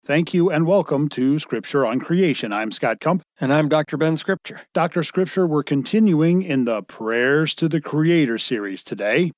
Thank you and welcome to Scripture on Creation. I'm Scott Kump. And I'm Dr. Ben Scripture. Dr. Scripture, we're continuing in the Prayers to the Creator series today.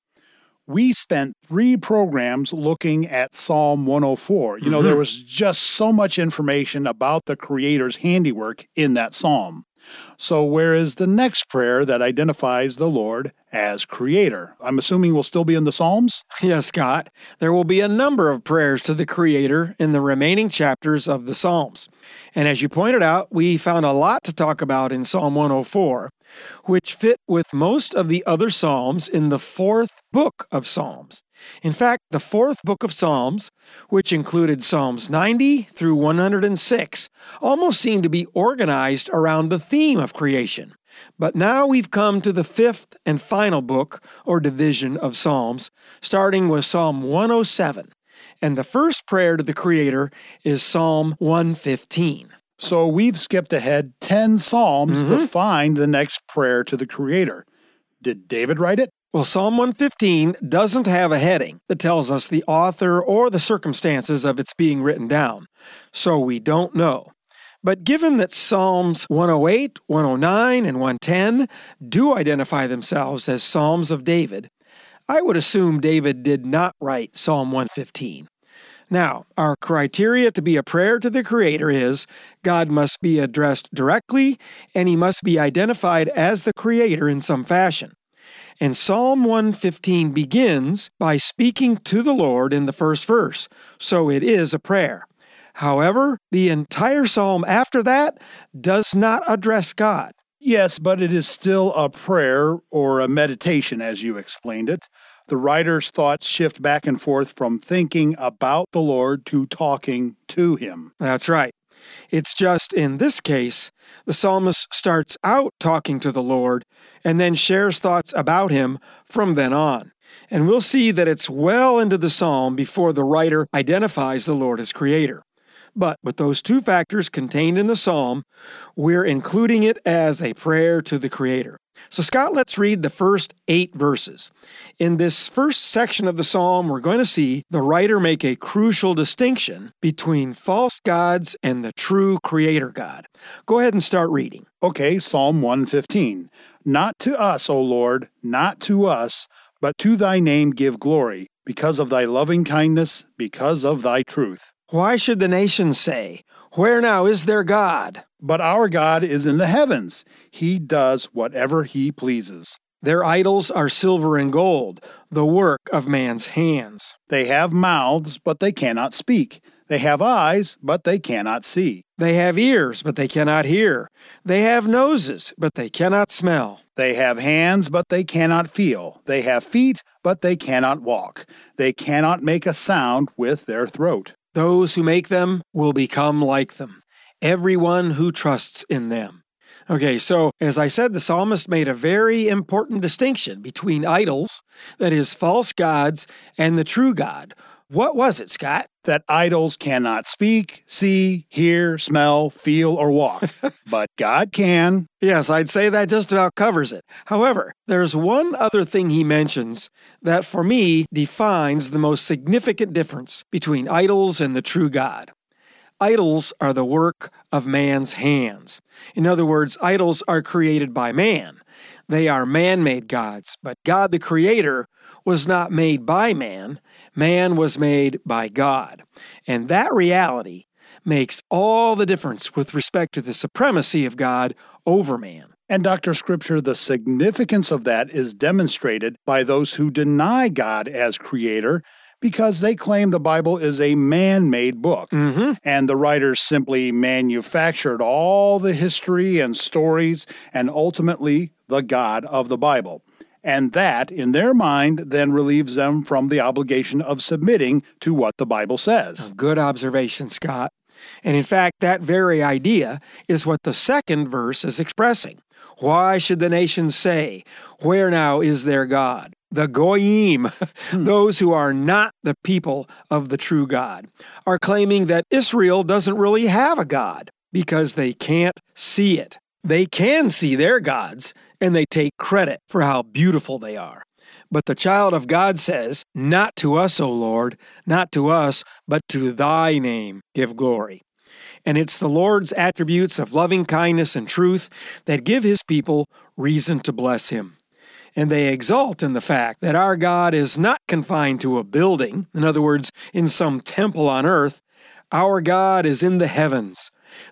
We spent 3 programs looking at Psalm 104. There was just so much information about the Creator's handiwork in that psalm. So where is the next prayer that identifies the Lord as Creator? I'm assuming we'll still be in the Psalms? Yes, Scott. There will be a number of prayers to the Creator in the remaining chapters of the Psalms. And as you pointed out, we found a lot to talk about in Psalm 104, which fit with most of the other Psalms in the 4th book of Psalms. In fact, the 4th book of Psalms, which included Psalms 90 through 106, almost seemed to be organized around the theme of creation. But now we've come to the 5th and final book or division of Psalms, starting with Psalm 107. And the first prayer to the Creator is Psalm 115. So we've skipped ahead 10 Psalms to find the next prayer to the Creator. Did David write it? Well, Psalm 115 doesn't have a heading that tells us the author or the circumstances of its being written down, so we don't know. But given that Psalms 108, 109, and 110 do identify themselves as Psalms of David, I would assume David did not write Psalm 115. Now, our criteria to be a prayer to the Creator is God must be addressed directly, and He must be identified as the Creator in some fashion. And Psalm 115 begins by speaking to the Lord in the first verse, so it is a prayer. However, the entire psalm after that does not address God. Yes, but it is still a prayer or a meditation, as you explained it. The writer's thoughts shift back and forth from thinking about the Lord to talking to Him. That's right. It's just in this case, the psalmist starts out talking to the Lord and then shares thoughts about Him from then on. And we'll see that it's well into the psalm before the writer identifies the Lord as Creator. But with those 2 factors contained in the psalm, we're including it as a prayer to the Creator. So Scott, let's read the first 8 verses. In this first section of the psalm, we're going to see the writer make a crucial distinction between false gods and the true Creator God. Go ahead and start reading. Okay, Psalm 115. Not to us, O Lord, not to us, but to thy name give glory, because of thy loving kindness, because of thy truth. Why should the nations say, "Where now is their God?" But our God is in the heavens. He does whatever He pleases. Their idols are silver and gold, the work of man's hands. They have mouths, but they cannot speak. They have eyes, but they cannot see. They have ears, but they cannot hear. They have noses, but they cannot smell. They have hands, but they cannot feel. They have feet, but they cannot walk. They cannot make a sound with their throat. Those who make them will become like them, everyone who trusts in them. Okay, so as I said, the psalmist made a very important distinction between idols, that is, false gods, and the true God. What was it, Scott? That idols cannot speak, see, hear, smell, feel, or walk. But God can. Yes, I'd say that just about covers it. However, there's one other thing he mentions that for me defines the most significant difference between idols and the true God. Idols are the work of man's hands. In other words, idols are created by man. They are man-made gods, but God the Creator was not made by man. Man was made by God. And that reality makes all the difference with respect to the supremacy of God over man. And Dr. Scripture, the significance of that is demonstrated by those who deny God as Creator because they claim the Bible is a man-made book. And the writers simply manufactured all the history and stories and ultimately the God of the Bible. And that, in their mind, then relieves them from the obligation of submitting to what the Bible says. Good observation, Scott. And in fact, that very idea is what the second verse is expressing. Why should the nations say, "Where now is their God?" The Goyim, those who are not the people of the true God, are claiming that Israel doesn't really have a God because they can't see it. They can see their gods, and they take credit for how beautiful they are. But the child of God says, "Not to us, O Lord, not to us, but to thy name give glory." And it's the Lord's attributes of loving kindness and truth that give his people reason to bless him. And they exult in the fact that our God is not confined to a building, in other words, in some temple on earth. Our God is in the heavens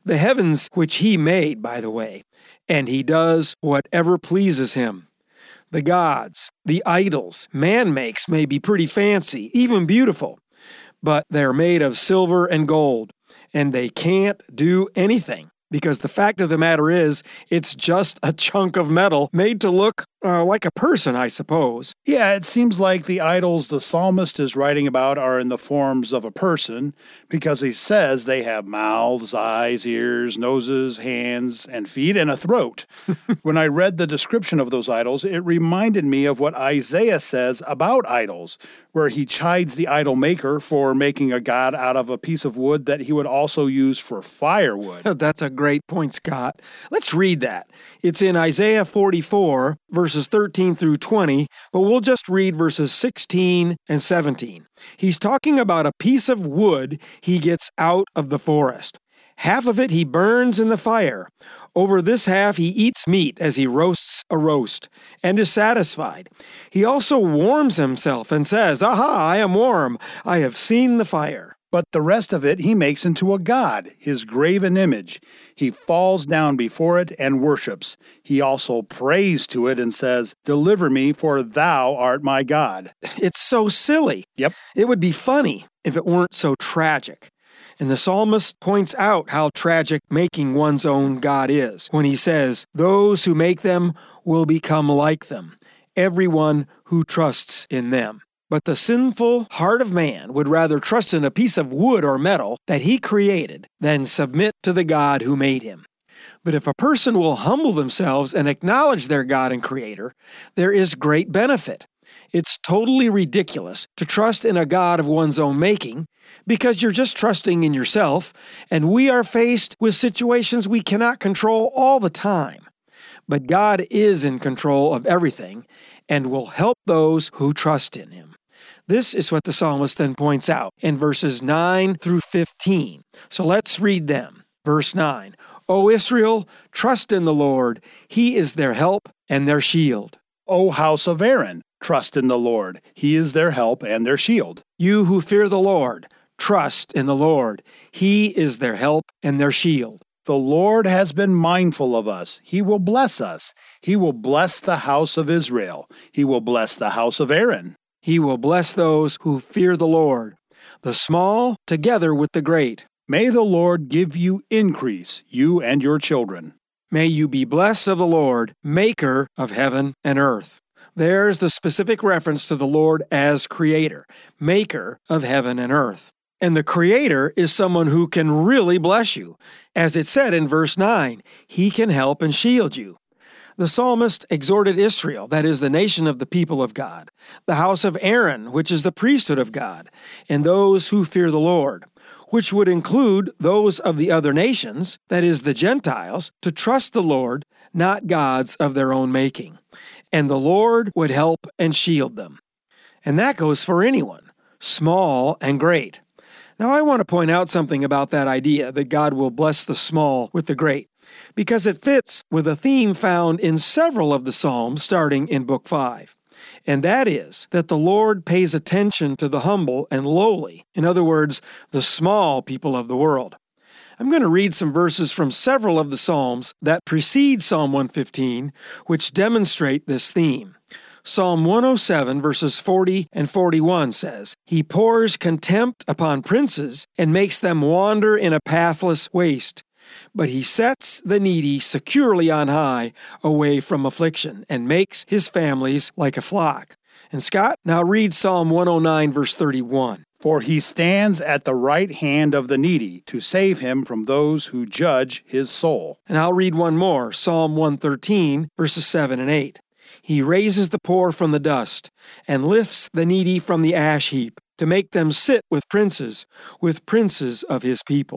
which he made, by the way, and he does whatever pleases him. The gods, the idols man makes may be pretty fancy, even beautiful, but they're made of silver and gold, and they can't do anything, because the fact of the matter is, it's just a chunk of metal made to look like a person, I suppose. Yeah, it seems like the idols the psalmist is writing about are in the forms of a person, because he says they have mouths, eyes, ears, noses, hands, and feet, and a throat. When I read the description of those idols, it reminded me of what Isaiah says about idols, where he chides the idol maker for making a god out of a piece of wood that he would also use for firewood. That's a great point, Scott. Let's read that. It's in Isaiah 44, verses 13 through 20, but we'll just read verses 16 and 17. He's talking about a piece of wood he gets out of the forest. Half of it he burns in the fire. Over this half he eats meat as he roasts a roast, and is satisfied. He also warms himself and says, "Aha, I am warm. I have seen the fire." But the rest of it he makes into a god, his graven image. He falls down before it and worships. He also prays to it and says, "Deliver me, for thou art my God." It's so silly. Yep. It would be funny if it weren't so tragic. And the psalmist points out how tragic making one's own God is when he says, "Those who make them will become like them, everyone who trusts in them." But the sinful heart of man would rather trust in a piece of wood or metal that he created than submit to the God who made him. But if a person will humble themselves and acknowledge their God and Creator, there is great benefit. It's totally ridiculous to trust in a God of one's own making because you're just trusting in yourself, and we are faced with situations we cannot control all the time. But God is in control of everything and will help those who trust in him. This is what the psalmist then points out in verses 9 through 15. So let's read them. Verse 9, "O Israel, trust in the Lord. He is their help and their shield. O house of Aaron, trust in the Lord. He is their help and their shield. You who fear the Lord, trust in the Lord. He is their help and their shield. The Lord has been mindful of us. He will bless us. He will bless the house of Israel. He will bless the house of Aaron. He will bless those who fear the Lord, the small together with the great. May the Lord give you increase, you and your children. May you be blessed of the Lord, maker of heaven and earth." There's the specific reference to the Lord as creator, maker of heaven and earth. And the creator is someone who can really bless you. As it said in verse 9, he can help and shield you. The psalmist exhorted Israel, that is the nation of the people of God, the house of Aaron, which is the priesthood of God, and those who fear the Lord, which would include those of the other nations, that is the Gentiles, to trust the Lord, not gods of their own making. And the Lord would help and shield them. And that goes for anyone, small and great. Now I want to point out something about that idea that God will bless the small with the great, because it fits with a theme found in several of the Psalms starting in Book 5. And that is that the Lord pays attention to the humble and lowly, in other words, the small people of the world. I'm going to read some verses from several of the Psalms that precede Psalm 115, which demonstrate this theme. Psalm 107, verses 40 and 41 says, "He pours contempt upon princes and makes them wander in a pathless waste. But he sets the needy securely on high away from affliction and makes his families like a flock." And Scott, now read Psalm 109, verse 31. "For he stands at the right hand of the needy to save him from those who judge his soul." And I'll read one more, Psalm 113, verses 7 and 8. "He raises the poor from the dust and lifts the needy from the ash heap to make them sit with princes of his people."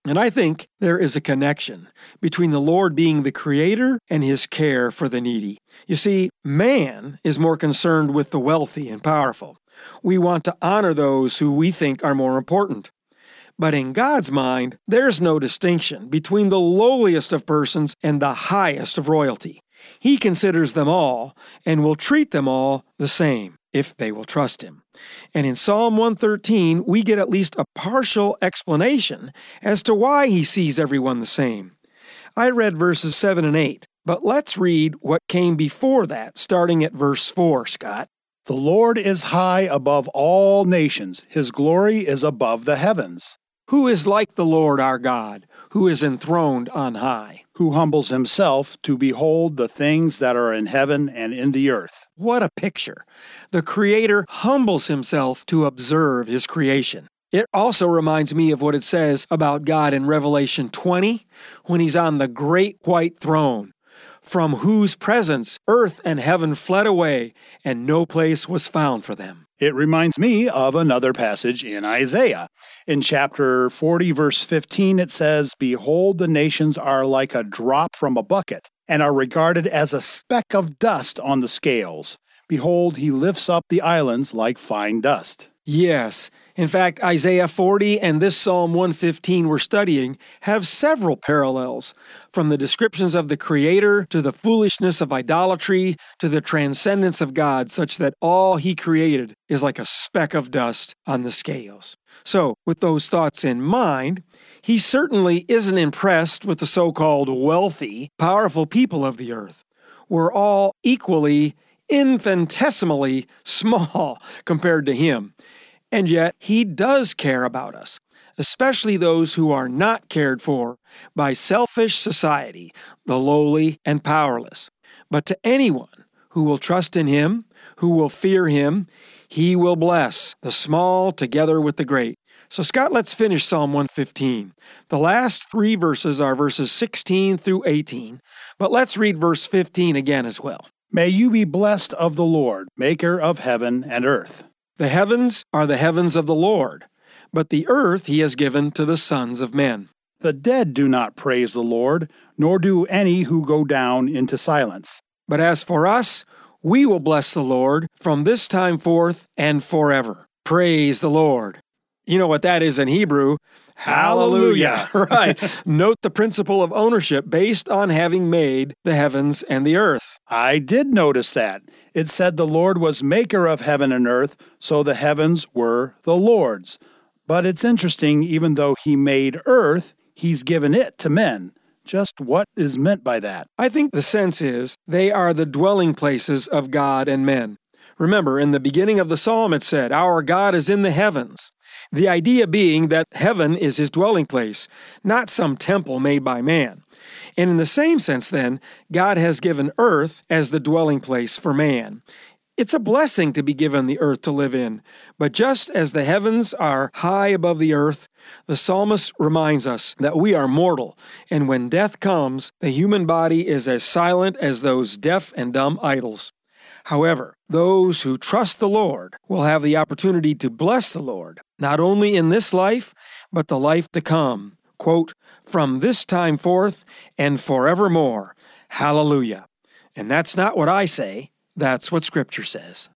And I think there is a connection between the Lord being the creator and his care for the needy. You see, man is more concerned with the wealthy and powerful. We want to honor those who we think are more important. But in God's mind, there's no distinction between the lowliest of persons and the highest of royalty. He considers them all and will treat them all the same if they will trust him. And in Psalm 113, we get at least a partial explanation as to why he sees everyone the same. I read verses 7 and 8, but let's read what came before that, starting at verse 4, Scott. The Lord is high above all nations. His glory is above the heavens. Who is like the Lord our God, who is enthroned on high? Who humbles himself to behold the things that are in heaven and in the earth. What a picture! The Creator humbles himself to observe his creation. It also reminds me of what it says about God in Revelation 20, when he's on the great white throne, from whose presence earth and heaven fled away, and no place was found for them. It reminds me of another passage in Isaiah. In chapter 40, verse 15, it says, Behold, the nations are like a drop from a bucket, and are regarded as a speck of dust on the scales. Behold, he lifts up the islands like fine dust. Yes. In fact, Isaiah 40 and this Psalm 115 we're studying have several parallels, from the descriptions of the Creator to the foolishness of idolatry to the transcendence of God, such that all he created is like a speck of dust on the scales. So, with those thoughts in mind, he certainly isn't impressed with the so-called wealthy, powerful people of the earth. We're all equally, infinitesimally small compared to him. And yet, he does care about us, especially those who are not cared for by selfish society, the lowly and powerless. But to anyone who will trust in him, who will fear him, he will bless the small together with the great. So, Scott, let's finish Psalm 115. The last 3 verses are verses 16 through 18, but let's read verse 15 again as well. May you be blessed of the Lord, maker of heaven and earth. The heavens are the heavens of the Lord, but the earth he has given to the sons of men. The dead do not praise the Lord, nor do any who go down into silence. But as for us, we will bless the Lord from this time forth and forever. Praise the Lord. You know what that is in Hebrew? Hallelujah. Right. Note the principle of ownership based on having made the heavens and the earth. I did notice that. It said the Lord was maker of heaven and earth, so the heavens were the Lord's. But it's interesting, even though he made earth, he's given it to men. Just what is meant by that? I think the sense is they are the dwelling places of God and men. Remember, in the beginning of the psalm it said, Our God is in the heavens. The idea being that heaven is his dwelling place, not some temple made by man. And in the same sense, then, God has given earth as the dwelling place for man. It's a blessing to be given the earth to live in. But just as the heavens are high above the earth, the psalmist reminds us that we are mortal, and when death comes, the human body is as silent as those deaf and dumb idols. However, those who trust the Lord will have the opportunity to bless the Lord, not only in this life, but the life to come. Quote, from this time forth and forevermore. Hallelujah. And that's not what I say. That's what Scripture says.